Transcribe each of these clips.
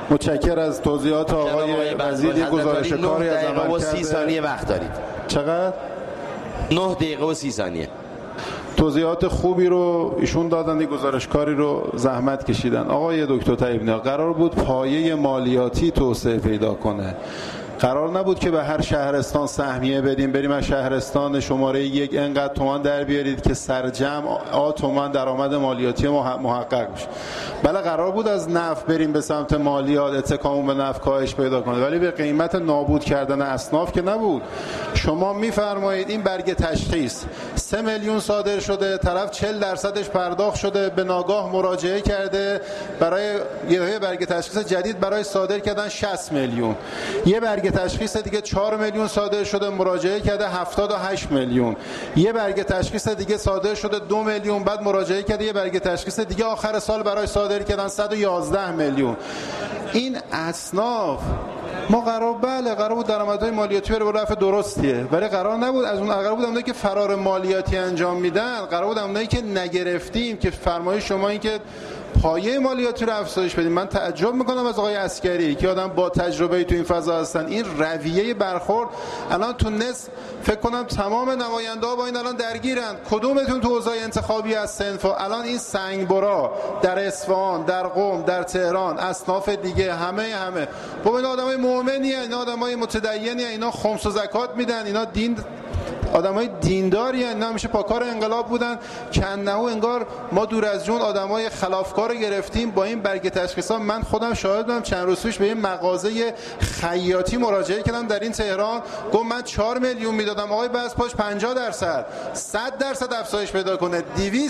متشکر از توضیحات آقای وزیر. گزارش کاری از عمل کرده. 30 ثانیه وقت دارید. چقدر؟ 9 دقیقه و 30 ثانیه. توضیحات خوبی رو ایشون دادن، گزارشکاری رو زحمت کشیدن. آقای دکتر طیب نیا، قرار بود پایه مالیاتی توسعه پیدا کنه. قرار نبود که به هر شهرستان سهمیه بدیم، بریم از شهرستان شماره 1 انقدر تومان در بیارید که سرجمع تومان درآمد مالیاتی محقق بشه. بله قرار بود از نفت بریم به سمت مالیات، اتکامون به نفت کاهش پیدا کنه، ولی به قیمت نابود کردن اصناف که نبود. شما میفرمایید این برگ تشخیص 3 میلیون صادر شده، طرف 40% پرداخت شده، به ناگاه مراجعه کرده برای یه برگ تشخیص جدید برای صادر کردن 60 میلیون. یه برگ تشخیص دیگه 4 میلیون صادر شده، مراجعه کرده 78 میلیون. یه برگ تشخیص دیگه صادر شده 2 میلیون، بعد مراجعه کرده یه برگ تشخیص دیگه آخر سال برای صادر کردن 111 میلیون. این اصناف ما قرار بود درآمدهای مالیاتی بره به رفع درستیه، ولی قرار نبود از اون قرار بود اونایی که فرار مالیاتی انجام میدن، قرار بود اونایی که نگرفتیم که فرمایش شما این که پایه مالیاتی رو افزایش بدیم. من تعجب میکنم از آقای عسکری که آدم با تجربه تو این فضا هستن. این رویه برخورد الان تو فکر کنم تمام نماینده‌ها با این الان درگیرن. کدومتون تو اوضاع انتخابی هستن؟ الان این سنگبرا در اصفهان، در قم، در تهران، اصناف دیگه همه بابا این آدمای مؤمنی ان، اینا آدمای متدینی ان، اینا خمس و زکات میدن، اینا دین آدمای دینداری ان، اینا همیشه پاکار انقلاب بودن. کنه انگار ما دور از جون آدمای خلافکار گرفتیم با این برگ تشخیصا. من خودم شاهد بودم چند روز پیش به این مغازه خیاطی مراجعه کردم در این تهران، گفت من 4 میلیون میدادم آقای بس پاش 50%، 100% افزایش پیدا کنه، 200%،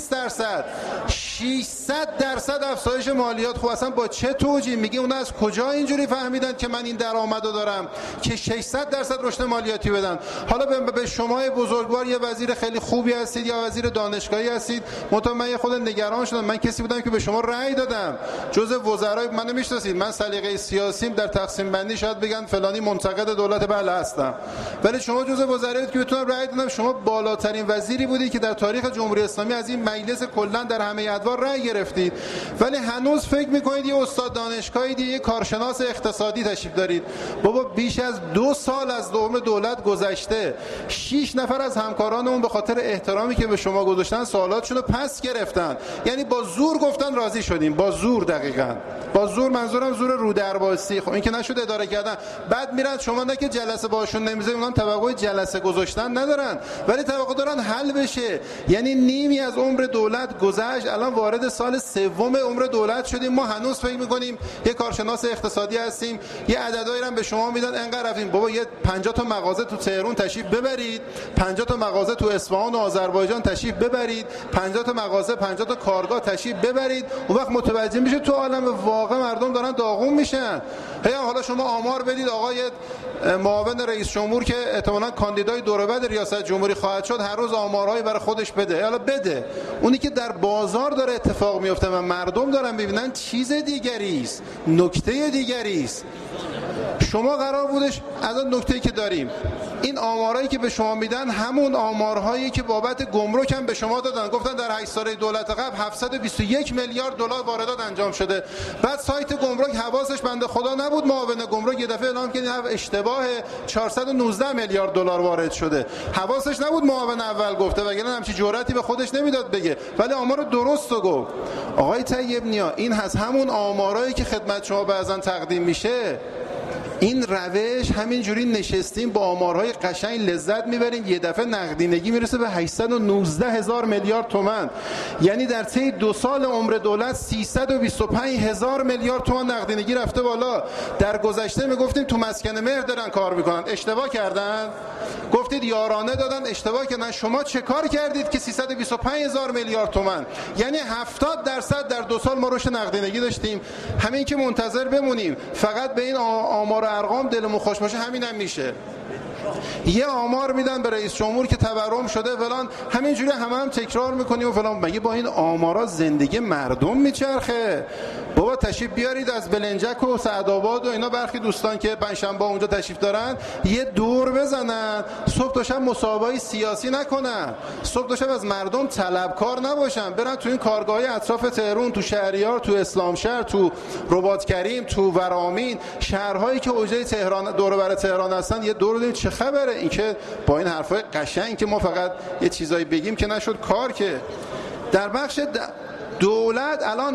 600% افزایش مالیات. خب اصلا با چه توجیه میگه؟ اونا از کجا اینجوری فهمیدن که من این درآمدو دارم که 600% رشد مالیاتی بدن؟ حالا به شما بزرگوار یه وزیر خیلی خوبی هستید یا وزیر دانشگاهی هستید، من یه خود نگران شدم. من کسی بودم که به شما رأی دادم، جزء وزرای منو میشناسید، من سلیقه سیاسیم در تقسیم بندی شاید بگن فلانی منتقد دولت بله هستم، ولی شما جزء وزرایی بود که بتونم رأی دادم. شما بالاترین وزیری بودی که در تاریخ جمهوری اسلامی از این مجلس کلا در همه ادوار رأی گرفتید، ولی هنوز فکر میکنید یه استاد دانشگاهی، یه کارشناس اقتصادی تشریف دارید. بابا بیش از 2 سال از دوم دولت گذشته، 6 نفر از همکارانمون به خاطر احترامی که به شما گذاشتن سوالاتشون رو پس گرفتن. یعنی با زور گفتن راضی شدیم، با زور. دقیقاً با زور منظورم زور رو درباسی. خب این که نشد اداره کردن. بعد میرن شما نه که جلسه باشون نمیذارید، اونم توقع جلسه گذاشتن ندارن، ولی توقع دارن حل بشه. یعنی نیمی از عمر دولت گذشت، الان وارد سال سوم عمر دولت شدیم، ما هنوز فکر می‌کنیم یه کارشناس اقتصادی هستیم، یه عددایی هم به شما میدن انقدر رفتیم. بابا یه 50 تا مغازه تو تهران تشریف ببرید، 50 تا مغازه تو اصفهان و آذربایجان تشریف ببرید، 50 تا مغازه، 50 تا کارگاه تشریف ببرید، اون وقت متوجه میشه تو عالم واقع مردم دارن داغون میشن. حالا شما آمار بدید آقای معاون رئیس جمهور که احتمالاً کاندیدای دور بعد ریاست جمهوری خواهد شد هر روز آمارهایی برای خودش بده. حالا بده. اونی که در بازار داره اتفاق میفته و مردم دارن ببینن چیز دیگری است، نکته دیگری است. شما قرار بودش از اون نکته‌ای که داریم، این آمارایی که به شما میدن همون آمارهایی که بابت گمرک هم به شما دادن. گفتن در 8 سال دولت قبل 721 میلیارد دلار واردات انجام شده. بعد سایت گمرک حواسش بنده خدا نبود، معاون گمرک یه دفعه اعلام کرد اشتباه 419 میلیارد دلار وارد شده. حواسش نبود، معاون اول گفته، وگرنه همچین جرأتی به خودش نمیداد بگه، ولی آمار درست رو گفت. آقای طیب نیا، این هست همون آمارایی که خدمت شما بعضا تقدیم میشه. این روش همینجوری نشستیم با آمارهای قشنگ لذت میبریم، یه دفعه نقدینگی میرسه به 819,000 میلیارد تومان. یعنی در طی 2 سال عمر دولت 325,000 میلیارد تومان نقدینگی رفته بالا. در گذشته میگفتیم تو مسکن مهر دارن کار میکنن، اشتباه کردن. گفتید یارانه دادن، اشتباه کردن. شما چه کار کردید که 325,000 میلیارد تومان؟ یعنی 70% در 2 سال ما رشد نقدینگی داشتیم. همین که منتظر بمونیم فقط به این آمار و ارقام دلمون خوش باشه همینم میشه. یه آمار میدن به رئیس جمهور که تورم شده فلان، همینجوری هم تکرار میکنیم و فلان. مگه با این آمارا زندگی مردم میچرخه؟ بابا تشریف بیارید از بلنجک و سعدآباد و اینا، برخی دوستان که پنجشنبه اونجا تشریف دارن یه دور بزنن، صبح تا شب مصاحبه‌ای سیاسی نکنن، صبح تا شب از مردم طلبکار نباشن، برن تو این کارگاه‌های اطراف تهران، تو شهریار، تو اسلامشهر، تو رباط کریم، تو ورامین، شهرهایی که اوجه تهران دور و بر تهران هستن، یه دور ببینید چه خبره. این که با این حرفای قشنگ که ما فقط یه چیزایی بگیم که نشد کار. که در بخش دولت الان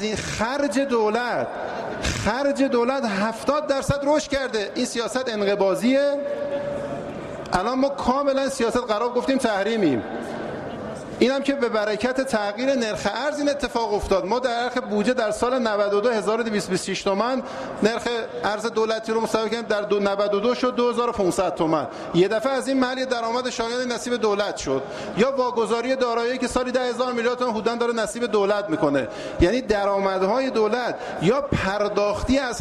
خرج دولت 70% رشد کرده. این سیاست انقباضیه. الان ما کاملا سیاست قرار گفتیم تحریمیم. اینم که به برکت تغییر نرخ ارز این اتفاق افتاد. ما در نرخ بودجه در سال 92 1226 تومان نرخ ارز دولتی رو مصوب کردیم، در 92 شد 2500 تومان. یه دفعه از این محل درآمد شایان نصیب دولت شد. یا واگذاری دارایی که سالی 10000 میلیارد تومان حدوداً داره نصیب دولت میکنه. یعنی درآمدهای دولت یا پرداختی از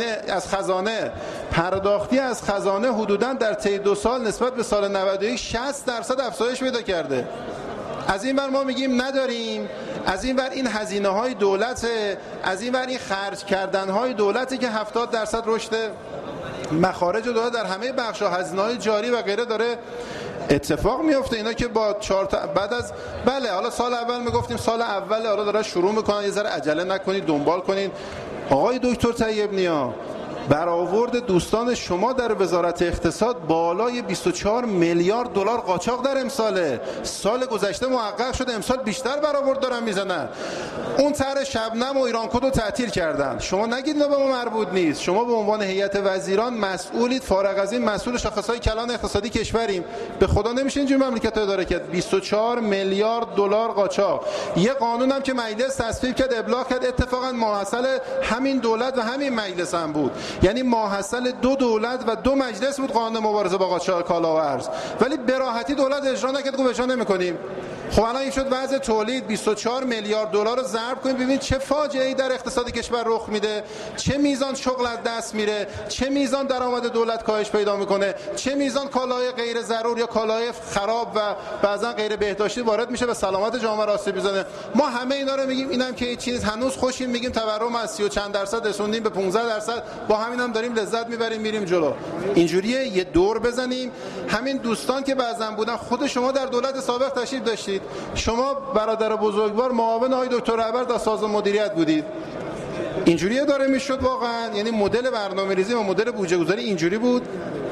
خزانه حدوداً در طی 2 سال نسبت به سال 91 60% افزایش پیدا کرده. از این ور ما میگیم نداریم، از این ور این هزینه های دولته، از این ور این خرج کردن های دولته که 70% رشد مخارج دولت در همه بخش ها، هزینه های جاری و غیره داره اتفاق میفته. اینا که با 4 بعد از بله حالا سال اول میگفتیم سال اول حالا داره شروع میکنن، یه ذره عجله نکنید، دنبال کنید. آقای دکتر طیب نیا، برآورد دوستان شما در وزارت اقتصاد بالای 24 میلیارد دلار قاچاق در امساله. سال گذشته محقق شده، امسال بیشتر برآورد دارن میزنن. اون طرح شبنم و ایران کد رو تعطیل کردن. شما نگید نه به ما مربوط نیست. شما به عنوان هیئت وزیران مسئولید، فارغ از این مسئول شاخص‌های کلان اقتصادی کشوریم. به خدا نمیشه اینجوری مملکت رو اداره کرد. 24 میلیارد دلار قاچاق. یه قانونم که مجلس تصویب کرد، ابلاغ کرد، اتفاقا ماحصل همین دولت و همین مجلس هم بود. یعنی ماحصل 2 دولت و 2 مجلس بود قانون مبارزه با قاچاق کالا و ارز، ولی به راحتی دولت اجرا نکرد. خب اجرا نمی‌کنیم. خب الان این شد وضع تولید 24 میلیارد دلار رو ضرب کنید ببینید چه فاجعه‌ای در اقتصاد کشور رخ میده، چه میزان شغل از دست میره، چه میزان درآمد دولت کاهش پیدا میکنه، چه میزان کالای غیر ضرور یا کالای خراب و بعضا غیر بهداشتی وارد میشه و سلامت جامعه آسیب میزنه. ما همه اینا رو میگیم، اینم که چیز هنوز خوشیم میگیم تورم از 30 و چند درصد رسوندیم به 15%، با همینم داریم لذت میبریم میریم جلو. اینجوریه یه دور بزنیم. همین دوستان که بعضا بودن، خود شما در دولت سابق تشریف داشتید، شما برادر بزرگوار معاون آقای دکتر رهبر در سازمان مدیریت بودید. اینجوریه داره میشد واقعا. یعنی مدل برنامه‌ریزی و مدل بودجه گذاری اینجوری بود.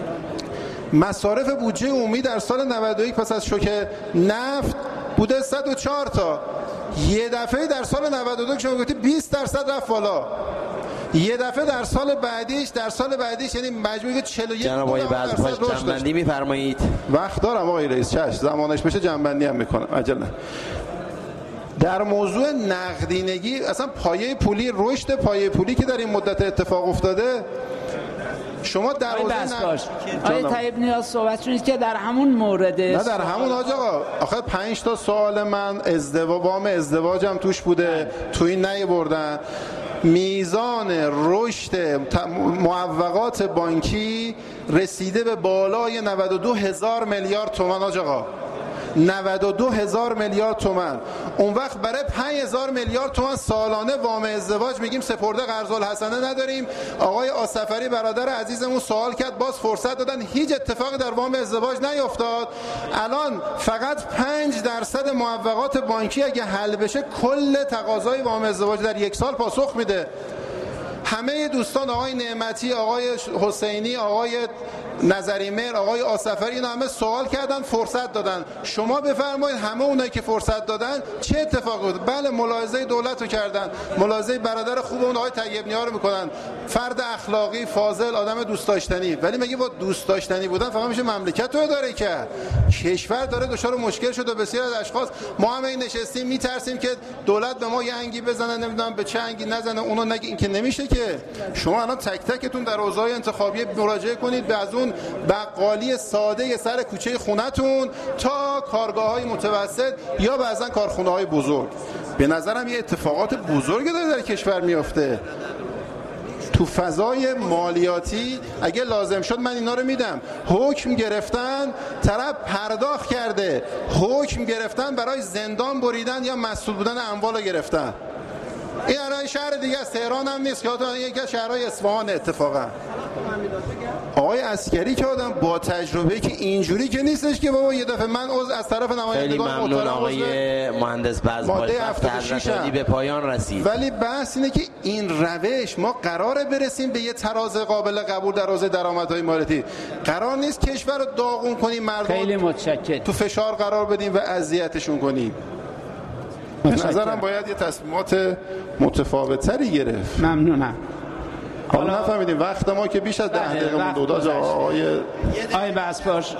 مصارف بودجه عمومی در سال 91 پس از شوک نفت بوده 104 تا. یه دفعه در سال 92 شما گفتید 20% رفت بالا. یه دفعه در سال بعدیش یعنی مجموعی 41 جناب آقای بعدپاش جنبندی می‌فرمایید. وقت دارم آقای رئیس، چشم زمانش بشه جنبندی هم میکنم، عجله. در موضوع نقدینگی اصلا پایه پولی، رشد پایه پولی که در این مدت اتفاق افتاده، شما در حوزه آقای طیب نیاز صحبتشون که در همون مورد نه در همون آقا آخه 5 تا سوال من وام ازدواجم توش بوده، تو این نیاوردن. میزان رشد معوقات بانکی رسیده به بالای 92,000 میلیارد تومان آقا. 92,000 میلیارد تومان. اون وقت برای 5,000 میلیارد تومان سالانه وام ازدواج میگیم سپرده قرض الحسنه نداریم. آقای آصفری برادر عزیزمون سوال کرد، باز فرصت دادن، هیچ اتفاقی در وام ازدواج نیفتاد. الان فقط 5% معوقات بانکی اگه حل بشه کل تقاضای وام ازدواج در 1 سال پاسخ میده. همه دوستان، آقای نعمتی، آقای حسینی، آقای نظریمهر، آقای آصفری، اینا همه سوال کردن، فرصت دادن. شما بفرمایید همه اونایی که فرصت دادن چه اتفاقی بود؟ بله ملاحظه دولت رو کردن، ملاحظه برادر خوب اون آقای طیب نیا رو میکنن، فرد اخلاقی فاضل، آدم دوست داشتنی. ولی میگه با دوست داشتنی بودن فقط میشه مملکت رو اداره کرد. کشور داره دچار مشکل شده. بسیار از اشخاص ما هم این نشستیم میترسیم که دولت به ما یه انگی بزنه، نمیدونم به چه انگی نزنه، اونو نگه. این که نمیشه که. شما الان تک تکتون در حوزه‌های انتخابی مراجعه کنید به از اون بقالی ساده سر کوچه خونتون تا کارگاه‌های متوسط یا بعضا کارخونه‌های بزرگ. به نظرم یه اتفاقات بزرگی داره در کشور میفته. تو فضای مالیاتی اگه لازم شد من اینا رو میدم. حکم گرفتن، طرف پرداخت کرده، حکم گرفتن برای زندان بریدن یا مسئول بودن اموال رو گرفتن. این الان شهر دیگه از تهران هم نیست که یکی از شهرهای اصفهان اتفاقا. آقای عسکری که آدم با تجربه که اینجوری که نیستش که بابا یه دفعه من از طرف نمایندگان خیلی ممنون آقای مهندس بزمال. حضرت به پایان رسید. ولی بحث اینه که این روش ما قراره برسیم به یه تراز قابل قبول در حوزه درآمدهای مالیاتی. قرار نیست کشور رو داغون کنیم، مردم خیلی متشکرم تو فشار قرار بدیم و اذیتشون کنیم. به نظرم باید یه تصمیمات متفاوت‌تری گرفت. ممنونم. حالا نفهمیدیم وقت ما که بیش از 10 دقیقه مونده. آقای بسپاش،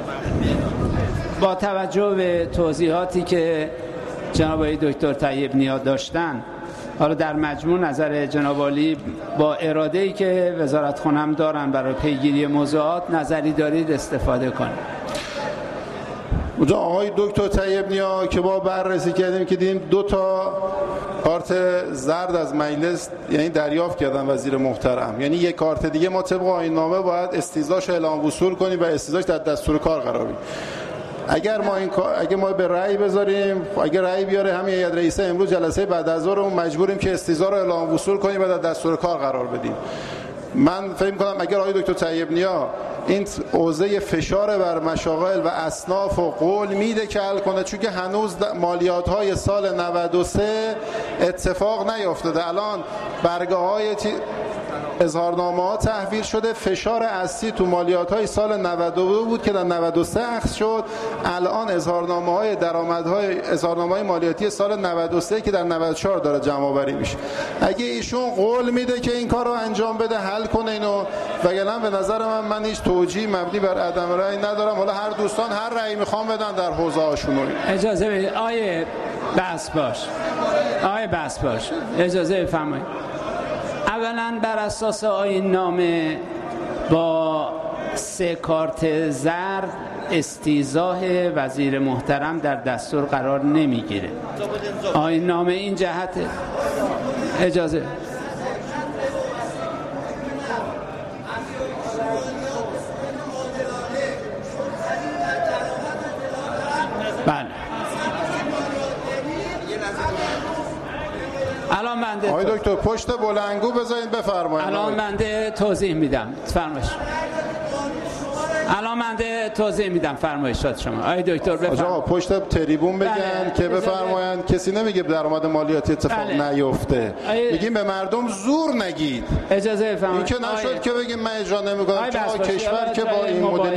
با توجه به توضیحاتی که جناب آقای دکتر طیب نیا داشتن، حالا در مجموع نظر جناب عالی با اراده‌ای که وزارت خانه هم دارن برای پیگیری موضوعات، نظری دارید استفاده کنید. اونجا آقای دکتر طیب نیا که با بررسی کردیم که دیدیم 2 تا کارت زرد از مجلس یعنی دریافت کردن وزیر محترم، یعنی یک کارت دیگه ما طبق آیین‌نامه باید استیضاحش اعلام وصول کنیم و استیضاحش در دستور کار قرار بدیم. اگه ما به رأی بذاریم، اگه رأی بیاره همین هیئت رئیسه امروز جلسه بعد از ظهر مجبوریم که استیضاح رو اعلام وصول کنیم و در دستور کار قرار بدیم. من فکر می‌کنم اگر آقای دکتر طیب نیا این حوزه فشار بر مشاغل و اصناف و قول میده که حل کنه، چون که هنوز مالیات‌های سال 93 اتفاق نیفتاده. الان برگه‌های اظهارنامه‌ها تحویل شده. فشار اصلی تو مالیات‌های سال 92 بود که در 93 اخذ شد. الان اظهارنامه‌های اظهارنامه‌های مالیاتی سال 93 که در 94 داره جمع‌آوری میشه. اگه ایشون قول میده که این کار رو انجام بده، حل کنه اینو، وگرنه به نظر من هیچ توجیه مبنی بر عدم رأی ندارم. حالا هر دوستان هر رأی میخوام بدن در حوزه هاشون. اجازه بدید آیه بسپاش اجازه بفرمایید. اولا بر اساس آیین نامه با 3 کارت زرد استیضاح وزیر محترم در دستور قرار نمیگیره. آیین نامه این جهته. اجازه بله. الان بنده آقای دکتر پشت بلندگو بذارید بفرمایید. الان بنده توضیح میدم. فرمایشات شما. آقای دکتر بفرمایید. آقا پشت تریبون بگن که بفرمایند. کسی نمیگه درآمد مالیاتی اتفاق نیفته. میگیم به مردم زور نگید. اجازه بفرمایید. این که نشد که بگیم من اجرا نمیکنم، چون کشور که با این مدل